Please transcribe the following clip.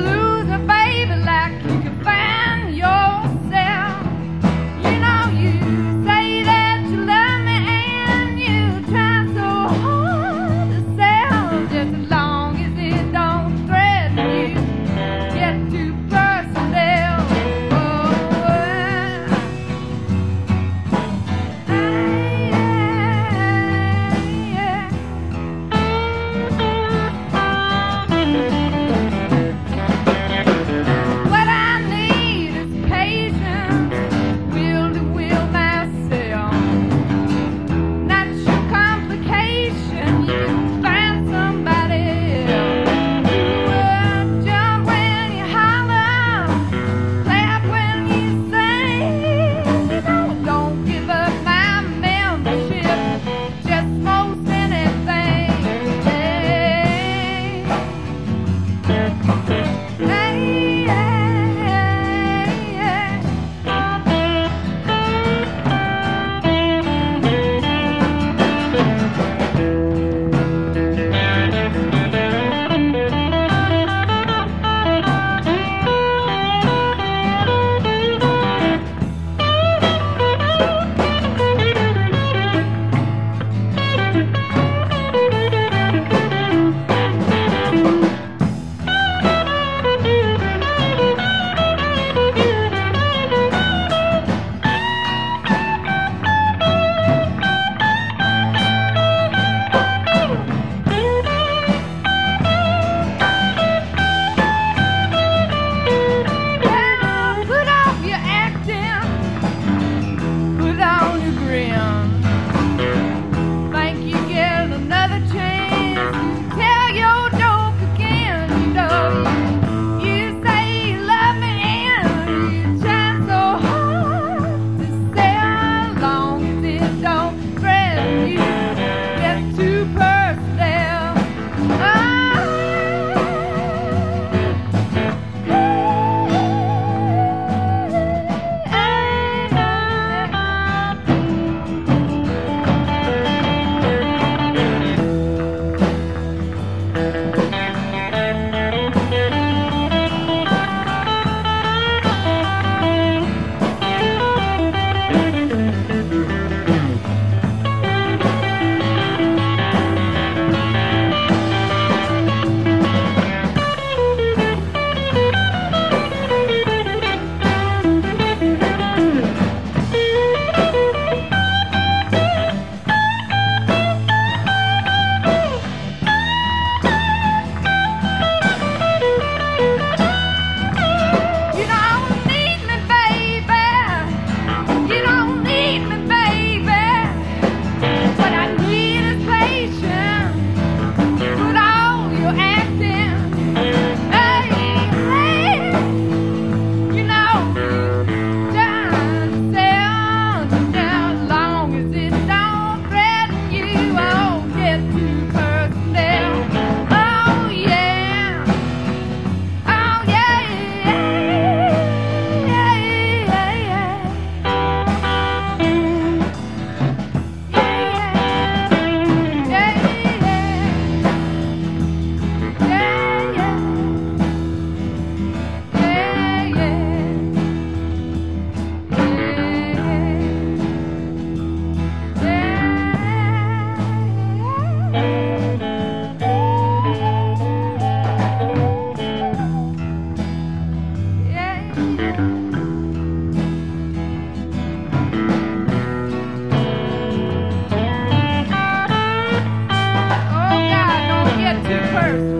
lose a baby like you can find yourself. You know you say that you love me and you try so hard to sell, just as long as it don't threaten you, get too personal. What I need is patience, will to will myself. Not your complication, you can find somebody else. Jump when you holler, clap when you sing. Don't give up my membership, just most anything. Put off your acting, put on your grin. Think you get another chance to tell your joke again. You know you say you love me and you try so hard to sell, long as it don't threaten you, get too personal. You don't need me, baby. You don't need me, baby. What I need is patience. Put all your acting. Hey, hey. You know just sound as long as it don't threaten you. I won't get too personal. Oh yeah. Oh yeah, Oh God, don't get too personal.